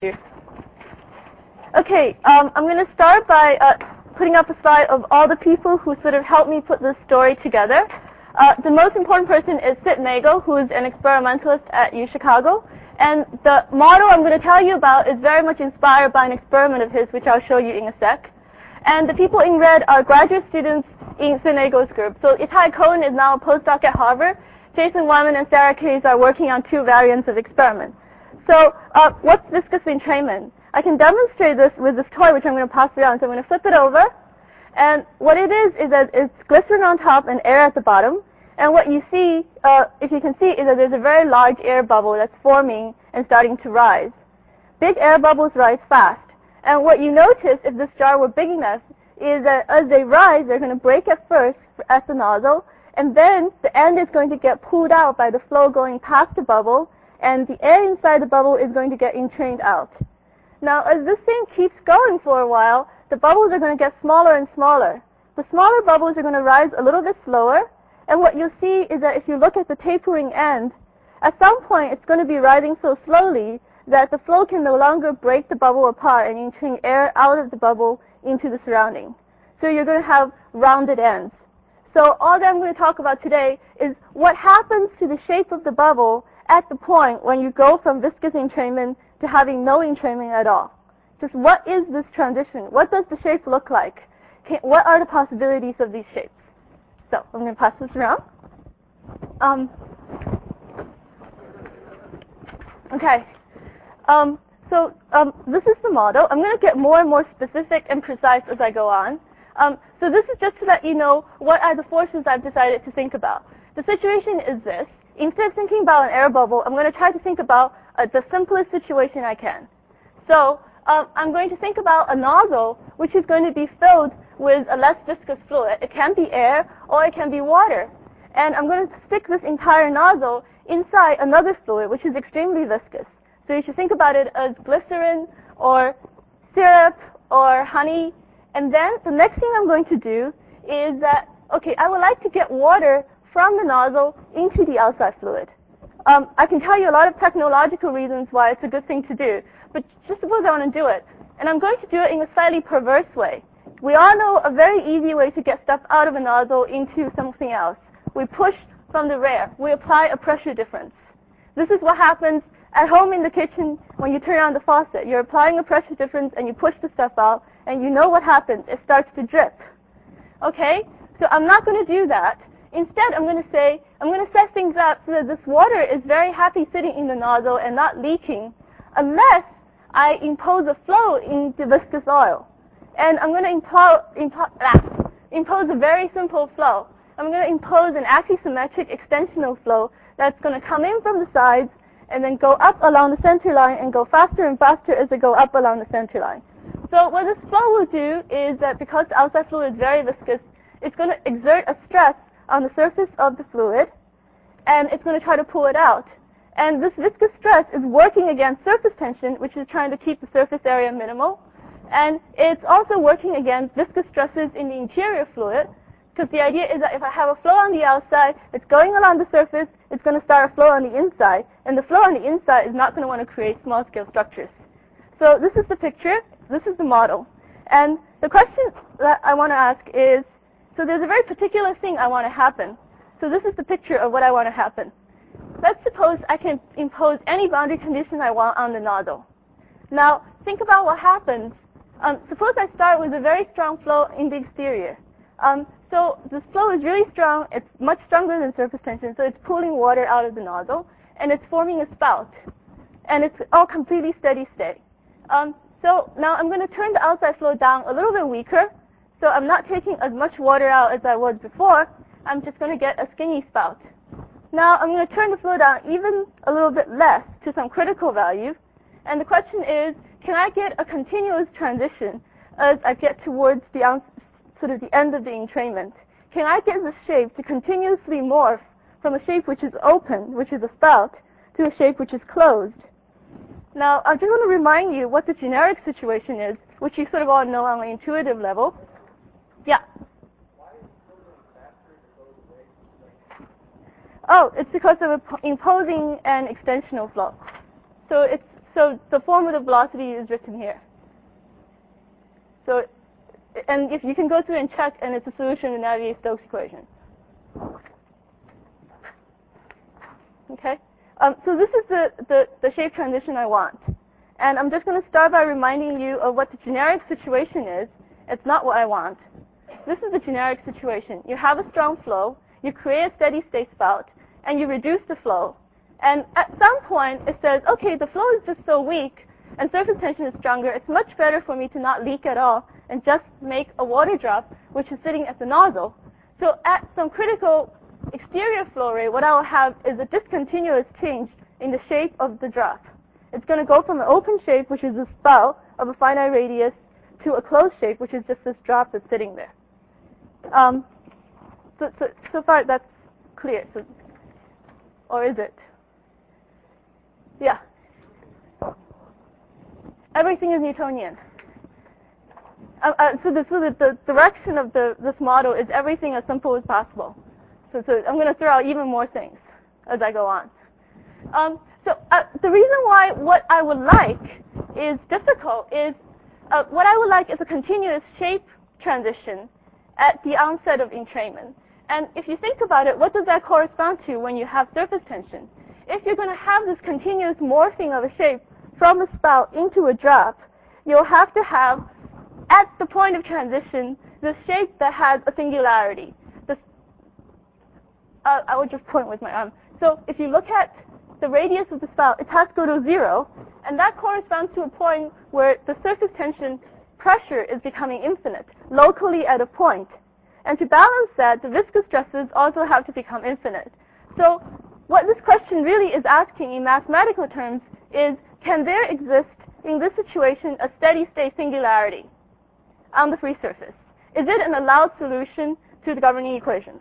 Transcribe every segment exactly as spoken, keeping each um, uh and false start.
Okay, um, I'm going to start by uh, putting up a slide of all the people who sort of helped me put this story together. Uh, the most important person is Sid Nagle, who is an experimentalist at U Chicago. And the model I'm going to tell you about is very much inspired by an experiment of his, which I'll show you in a sec. And the people in red are graduate students in Sid Nagle's group. So Itai Cohen is now a postdoc at Harvard. Jason Wyman and Sarah Case are working on two variants of experiments. So uh, what's viscous entrainment? I can demonstrate this with this toy, which I'm going to pass around. So I'm going to flip it over. And what it is, is that it's glycerin on top and air at the bottom. And what you see, uh, if you can see, is that there's a very large air bubble that's forming and starting to rise. Big air bubbles rise fast. And what you notice, if this jar were big enough, is that as they rise, they're going to break at first at the nozzle. And then the end is going to get pulled out by the flow going past the bubble. And the air inside the bubble is going to get entrained out. Now, as this thing keeps going for a while, the bubbles are going to get smaller and smaller. The smaller bubbles are going to rise a little bit slower. And what you'll see is that if you look at the tapering end, at some point it's going to be rising so slowly that the flow can no longer break the bubble apart and entrain air out of the bubble into the surrounding. So you're going to have rounded ends. So all that I'm going to talk about today is what happens to the shape of the bubble at the point when you go from viscous entrainment to having no entrainment at all. Just what is this transition? What does the shape look like? Can, what are the possibilities of these shapes? So I'm going to pass this around. Um, okay. Um, so um, this is the model. I'm going to get more and more specific and precise as I go on. Um, so this is just to let you know what are the forces I've decided to think about. The situation is this. Instead of thinking about an air bubble, I'm going to try to think about uh, the simplest situation I can. So um, I'm going to think about a nozzle which is going to be filled with a less viscous fluid. It can be air or it can be water. And I'm going to stick this entire nozzle inside another fluid which is extremely viscous. So you should think about it as glycerin or syrup or honey. And then the next thing I'm going to do is that, okay, I would like to get water from the nozzle into the outside fluid. Um, I can tell you a lot of technological reasons why it's a good thing to do, but just suppose I want to do it. And I'm going to do it in a slightly perverse way. We all know a very easy way to get stuff out of a nozzle into something else. We push from the rear. We apply a pressure difference. This is what happens at home in the kitchen when you turn on the faucet. You're applying a pressure difference and you push the stuff out, and you know what happens. It starts to drip. Okay? So I'm not going to do that. Instead, I'm going to say, I'm going to set things up so that this water is very happy sitting in the nozzle and not leaking unless I impose a flow in the viscous oil. And I'm going to impo impo ah, impose a very simple flow. I'm going to impose an axisymmetric extensional flow that's going to come in from the sides and then go up along the center line and go faster and faster as it go up along the center line. So what this flow will do is that because the outside fluid is very viscous, it's going to exert a stress on the surface of the fluid, and it's going to try to pull it out. And this viscous stress is working against surface tension, which is trying to keep the surface area minimal. And it's also working against viscous stresses in the interior fluid, because the idea is that if I have a flow on the outside, it's going along the surface, it's going to start a flow on the inside, and the flow on the inside is not going to want to create small-scale structures. So this is the picture. This is the model. And the question that I want to ask is, so there's a very particular thing I want to happen. So this is the picture of what I want to happen. Let's suppose I can impose any boundary condition I want on the nozzle. Now, think about what happens. Um, suppose I start with a very strong flow in the exterior. Um, so this flow is really strong. It's much stronger than surface tension, so it's pulling water out of the nozzle, and it's forming a spout. And it's all completely steady state. Um, so now I'm going to turn the outside flow down a little bit weaker. So I'm not taking as much water out as I was before. I'm just going to get a skinny spout. Now I'm going to turn the flow down even a little bit less to some critical value. And the question is, can I get a continuous transition as I get towards the sort of the end of the entrainment? Can I get the shape to continuously morph from a shape which is open, which is a spout, to a shape which is closed? Now I just want to remind you what the generic situation is, which you sort of all know on an intuitive level. Yeah. Oh, it's because of imposing an extensional flow. So it's so the form of the velocity is written here. So, and if you can go through and check, and it's a solution to Navier-Stokes equation. Okay, um, so this is the, the, the shape transition I want. And I'm just going to start by reminding you of what the generic situation is. It's not what I want. This is the generic situation. You have a strong flow, you create a steady state spout, and you reduce the flow. And at some point, it says, okay, the flow is just so weak, and surface tension is stronger, it's much better for me to not leak at all and just make a water drop, which is sitting at the nozzle. So at some critical exterior flow rate, what I will have is a discontinuous change in the shape of the drop. It's going to go from an open shape, which is a spout of a finite radius, to a closed shape, which is just this drop that's sitting there. Um, so, so, so far, that's clear. So, or is it? Yeah. Everything is Newtonian. Uh, uh, so, the, so the, the direction of the, this model is everything as simple as possible. So, so I'm going to throw out even more things as I go on. Um, so uh, the reason why what I would like is difficult is uh, what I would like is a continuous shape transition at the onset of entrainment. And if you think about it, what does that correspond to when you have surface tension? If you're going to have this continuous morphing of a shape from a spout into a drop, you'll have to have, at the point of transition, the shape that has a singularity. This, uh, I would just point with my arm. So if you look at the radius of the spout, it has to go to zero, and that corresponds to a point where the surface tension pressure is becoming infinite, locally at a point. And to balance that, the viscous stresses also have to become infinite. So what this question really is asking in mathematical terms is, can there exist in this situation a steady state singularity on the free surface? Is it an allowed solution to the governing equations?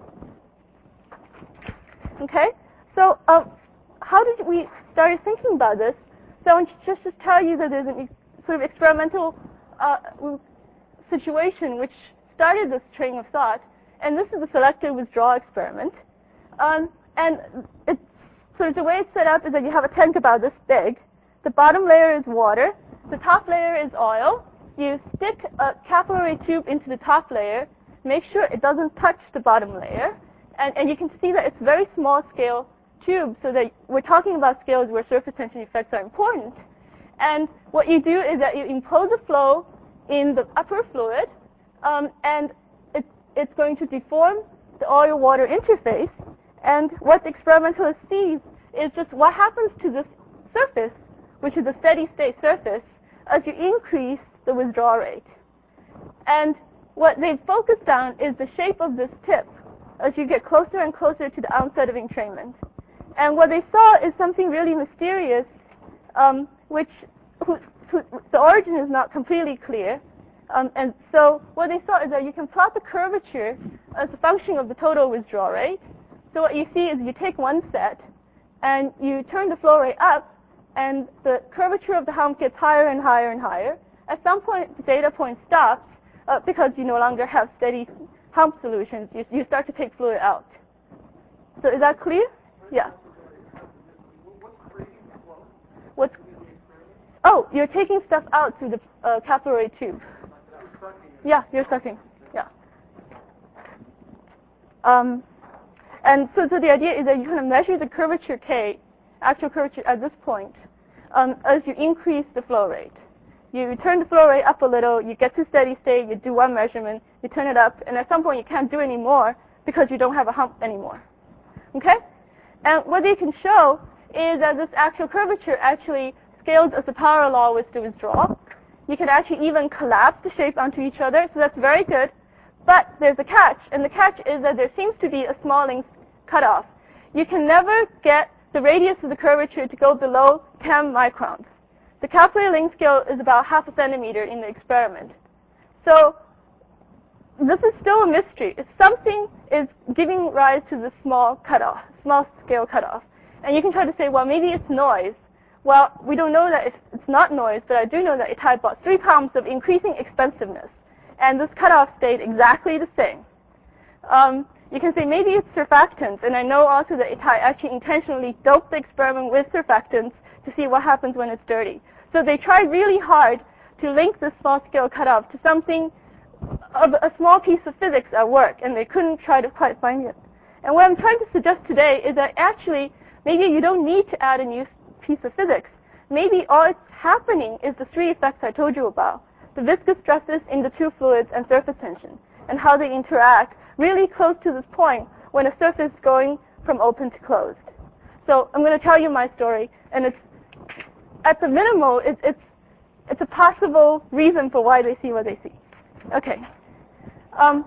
Okay, so um, how did we start thinking about this? So I want to just, just tell you that there's a sort of experimental uh, situation which started this train of thought, and this is the selective withdrawal experiment. Um, and it's, so the way it's set up is that you have a tank about this big. The bottom layer is water. The top layer is oil. You stick a capillary tube into the top layer. Make sure it doesn't touch the bottom layer. And, and you can see that it's very small scale tube, so that we're talking about scales where surface tension effects are important. And what you do is that you impose a flow in the upper fluid, um, and it, it's going to deform the oil-water interface. And what the experimentalist sees is just what happens to this surface, which is a steady-state surface, as you increase the withdrawal rate. And what they've focused on is the shape of this tip as you get closer and closer to the onset of entrainment. And what they saw is something really mysterious, um, which who, who, the origin is not completely clear. Um, and so what they saw is that you can plot the curvature as a function of the total withdrawal rate. So what you see is you take one set, and you turn the flow rate up, and the curvature of the hump gets higher and higher and higher. At some point, the data point stops uh, because you no longer have steady hump solutions. You, you start to take fluid out. So is that clear? Yeah. What's, oh, you're taking stuff out through the uh, capillary tube. Yeah, you're sucking. Yeah. Um, and so, so the idea is that you kind of measure the curvature K, actual curvature at this point, um, as you increase the flow rate. You turn the flow rate up a little, you get to steady state, you do one measurement, you turn it up, and at some point you can't do any more because you don't have a hump anymore. Okay? And what they can show is that this actual curvature actually scales as a power law with the withdrawal. You can actually even collapse the shape onto each other, so that's very good. But there's a catch, and the catch is that there seems to be a small length cutoff. You can never get the radius of the curvature to go below ten microns. The capillary length scale is about half a centimeter in the experiment. So this is still a mystery. If something is giving rise to this small cutoff, small scale cutoff, and you can try to say, well, maybe it's noise. Well, we don't know that it's not noise, but I do know that it had about three pounds of increasing expensiveness, and this cutoff stayed exactly the same. Um, you can say maybe it's surfactants, and I know also that Itai actually intentionally doped the experiment with surfactants to see what happens when it's dirty. So they tried really hard to link this small-scale cutoff to something of a small piece of physics at work, and they couldn't try to quite find it. And what I'm trying to suggest today is that actually, maybe you don't need to add a new piece of physics. Maybe all it's happening is the three effects I told you about, the viscous stresses in the two fluids and surface tension, and how they interact really close to this point when a surface is going from open to closed. So I'm going to tell you my story, and it's, at the minimal, it's, it's, it's a possible reason for why they see what they see. Okay. Um,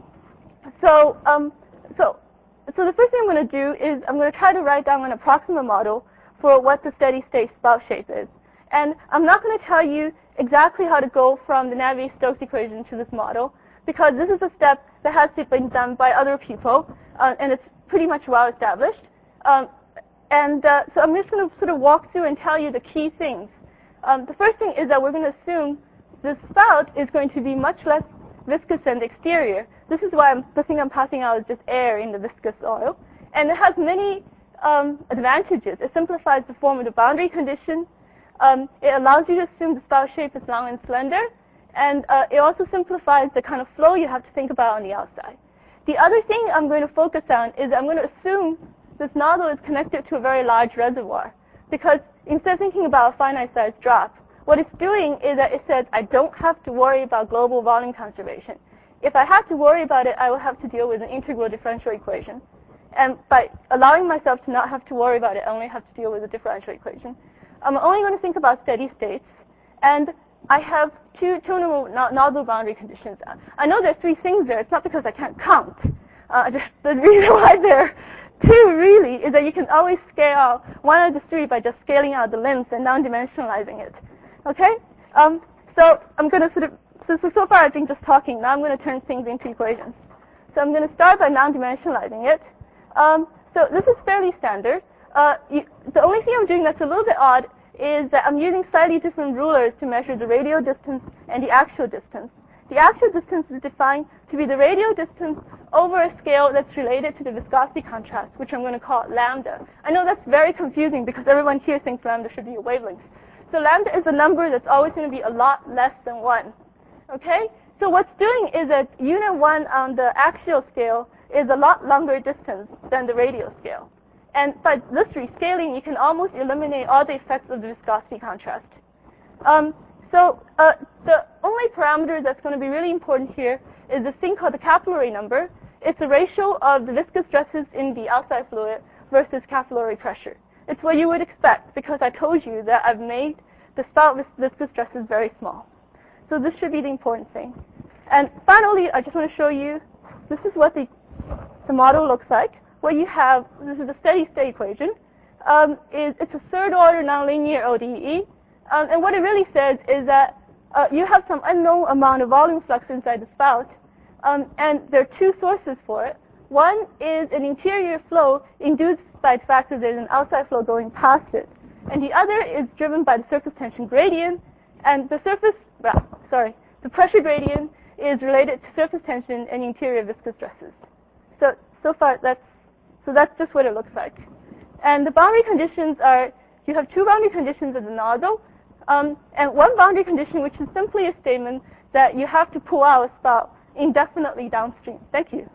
so, um, so, so the first thing I'm going to do is I'm going to try to write down an approximate model for what the steady state spout shape is. And I'm not going to tell you exactly how to go from the Navier-Stokes equation to this model, because this is a step that has been done by other people, uh, and it's pretty much well established. Um, and uh, so I'm just going to sort of walk through and tell you the key things. Um, the first thing is that we're going to assume the spout is going to be much less viscous than the exterior. This is why I'm, the thing I'm passing out is just air in the viscous oil. And it has many um, advantages. It simplifies the form of the boundary condition. Um, it allows you to assume the spout shape is long and slender. And uh, it also simplifies the kind of flow you have to think about on the outside. The other thing I'm going to focus on is I'm going to assume this nozzle is connected to a very large reservoir. Because instead of thinking about a finite size drop, what it's doing is that it says I don't have to worry about global volume conservation. If I have to worry about it, I will have to deal with an integral differential equation. And by allowing myself to not have to worry about it, I only have to deal with a differential equation. I'm only going to think about steady states. And I have two tunable nozzle boundary conditions. I know there's three things there. It's not because I can't count. Uh, just the reason why there are two really is that you can always scale out one of the three by just scaling out the limbs and non-dimensionalizing it. Okay? Um, so I'm going to sort of, so, so, so far I've been just talking. Now I'm going to turn things into equations. So I'm going to start by non-dimensionalizing it. Um, so this is fairly standard. Uh, you, the only thing I'm doing that's a little bit odd is that I'm using slightly different rulers to measure the radial distance and the actual distance. The actual distance is defined to be the radial distance over a scale that's related to the viscosity contrast, which I'm going to call lambda. I know that's very confusing because everyone here thinks lambda should be a wavelength. So lambda is a number that's always going to be a lot less than one. Okay? So what's doing is that unit one on the axial scale is a lot longer distance than the radial scale. And by this rescaling, you can almost eliminate all the effects of the viscosity contrast. Um, so uh, the only parameter that's going to be really important here is this thing called the capillary number. It's a ratio of the viscous stresses in the outside fluid versus capillary pressure. It's what you would expect because I told you that I've made the spout vis viscous stresses very small. So this should be the important thing. And finally, I just want to show you, this is what the, the model looks like. What you have, this is a steady state equation, um, is it's a third order nonlinear O D E. Um, and what it really says is that uh, you have some unknown amount of volume flux inside the spout, um, and there are two sources for it. One is an interior flow induced by the fact that there's an outside flow going past it. And the other is driven by the surface tension gradient, and the surface, well, sorry, the pressure gradient is related to surface tension and interior viscous stresses. So, so far that's, so that's just what it looks like. And the boundary conditions are, you have two boundary conditions of the nozzle, um, and one boundary condition which is simply a statement that you have to pull out a spout indefinitely downstream. Thank you.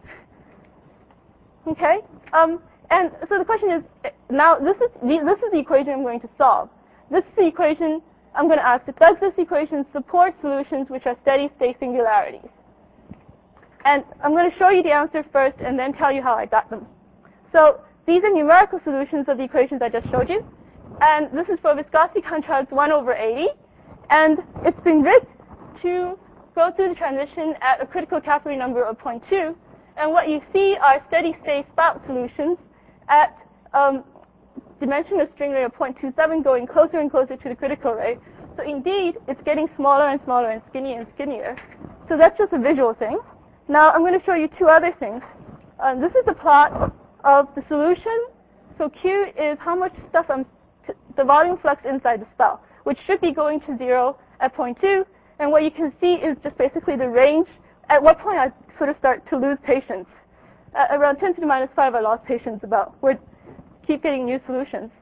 Okay? Um, and so the question is, now this is, the, this is the equation I'm going to solve. This is the equation I'm going to ask, does this equation support solutions which are steady state singularities? And I'm going to show you the answer first and then tell you how I got them. So these are numerical solutions of the equations I just showed you. And this is for viscosity contrast one over eighty. And it's been rigged to go through the transition at a critical capillary number of zero point two. And what you see are steady state spout solutions at um, dimension of string rate of zero point two seven going closer and closer to the critical rate. So indeed, it's getting smaller and smaller and skinnier and skinnier. So that's just a visual thing. Now I'm going to show you two other things. Um, this is a plot of the solution. So Q is how much stuff I'm, t the volume flux inside the spout, which should be going to zero at zero point two. And what you can see is just basically the range. At what point I sort of start to lose patience. At around ten to the minus five, I lost patience about. We're keep getting new solutions.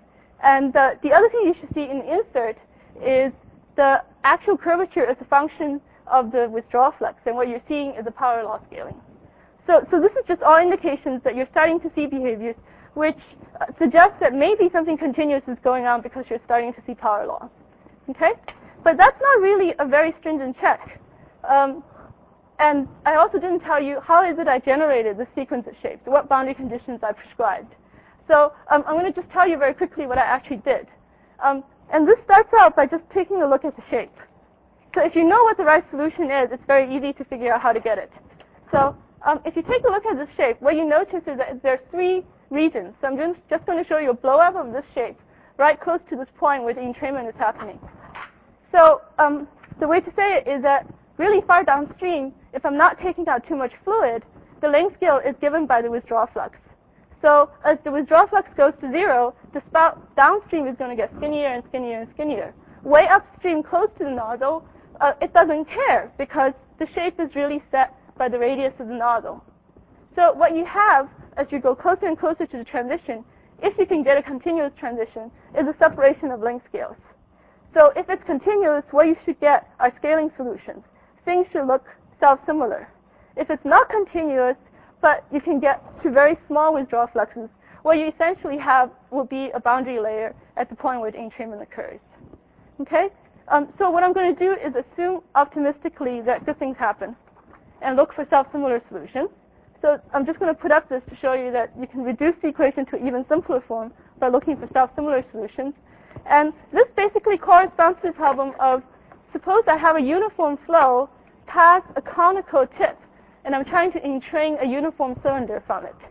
And uh, the other thing you should see in the insert is the actual curvature is a function of the withdrawal flux, and what you're seeing is a power law scaling. So, so this is just all indications that you're starting to see behaviors which uh, suggest that maybe something continuous is going on because you're starting to see power laws. Okay? But that's not really a very stringent check. Um, and I also didn't tell you how is it I generated the sequence of shapes, what boundary conditions I prescribed. So um, I'm going to just tell you very quickly what I actually did. Um, and this starts out by just taking a look at the shape. So if you know what the right solution is, it's very easy to figure out how to get it. So um, if you take a look at this shape, what you notice is that there are three regions. So I'm just, just going to show you a blow-up of this shape right close to this point where the entrainment is happening. So um, the way to say it is that really far downstream, if I'm not taking out too much fluid, the length scale is given by the withdrawal flux. So as the withdrawal flux goes to zero, the spout downstream is going to get skinnier and skinnier and skinnier. Way upstream, close to the nozzle, uh, it doesn't care because the shape is really set by the radius of the nozzle. So what you have as you go closer and closer to the transition, if you can get a continuous transition, is a separation of length scales. So if it's continuous, what you should get are scaling solutions. Things should look self-similar. If it's not continuous, but you can get to very small withdrawal fluxes, what you essentially have will be a boundary layer at the point where the entrainment occurs. Okay? Um, so what I'm going to do is assume optimistically that good things happen and look for self-similar solutions. So I'm just going to put up this to show you that you can reduce the equation to an even simpler form by looking for self-similar solutions. And this basically corresponds to the problem of, suppose I have a uniform flow past a conical tip, and I'm trying to entrain a uniform cylinder from it.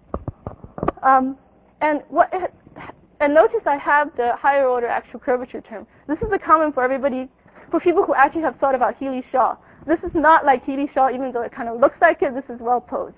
Um, and, what it, and notice I have the higher order actual curvature term. This is a common for everybody, for people who actually have thought about Healy-Shaw. This is not like Healy-Shaw, even though it kind of looks like it. This is well posed.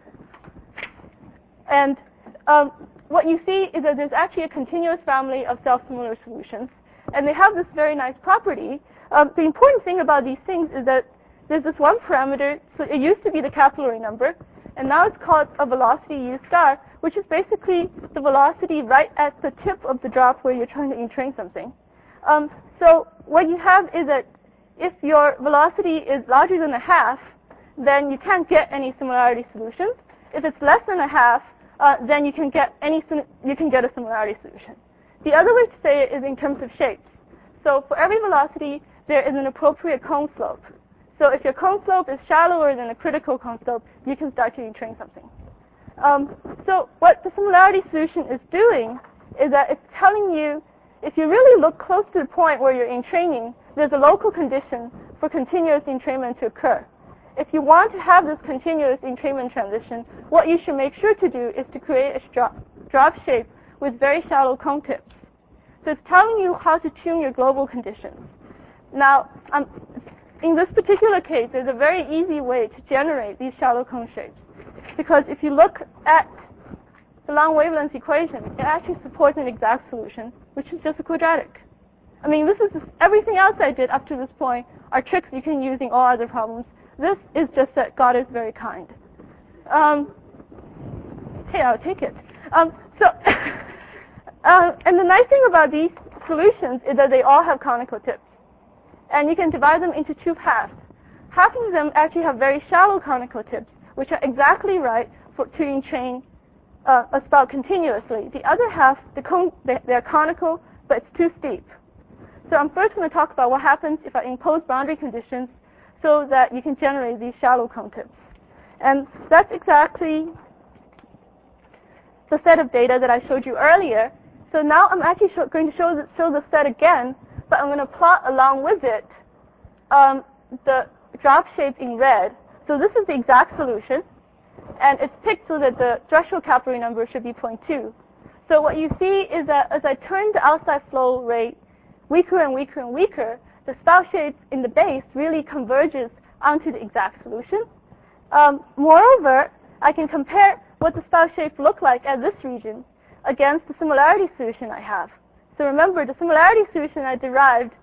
And um, what you see is that there's actually a continuous family of self-similar solutions. And they have this very nice property. Um, the important thing about these things is that there's this one parameter. So it used to be the capillary number, and now it's called a velocity U star, which is basically the velocity right at the tip of the drop where you're trying to entrain something. Um, so what you have is that if your velocity is larger than a half, then you can't get any similarity solutions. If it's less than a half, uh, then you can get any you can get a similarity solution. The other way to say it is in terms of shapes. So for every velocity, there is an appropriate cone slope. So if your cone slope is shallower than a critical cone slope, you can start to entrain something. Um, so what the similarity solution is doing is that it's telling you, if you really look close to the point where you're entraining, there's a local condition for continuous entrainment to occur. If you want to have this continuous entrainment transition, what you should make sure to do is to create a drop, drop shape with very shallow cone tips. So it's telling you how to tune your global conditions. Now, um, in this particular case, there's a very easy way to generate these shallow cone shapes. Because if you look at the long wavelength equation, it actually supports an exact solution, which is just a quadratic. I mean, this is everything else I did up to this point are tricks you can use in all other problems. This is just that God is very kind. Um, hey, I'll take it. Um, so, uh, and the nice thing about these solutions is that they all have conical tips. And you can divide them into two halves. Half of them actually have very shallow conical tips, which are exactly right for to entrain uh, a spout continuously. The other half, the cone, they're conical, but it's too steep. So I'm first going to talk about what happens if I impose boundary conditions so that you can generate these shallow cone tips. And that's exactly the set of data that I showed you earlier. So now I'm actually show, going to show the, show the set again, but I'm going to plot along with it um, the drop shape in red. So this is the exact solution, and it's picked so that the threshold capillary number should be zero point two. So what you see is that as I turn the outside flow rate weaker and weaker and weaker, the spout shape in the base really converges onto the exact solution. Um, moreover, I can compare what the spout shape looked like at this region against the similarity solution I have. So remember, the similarity solution I derived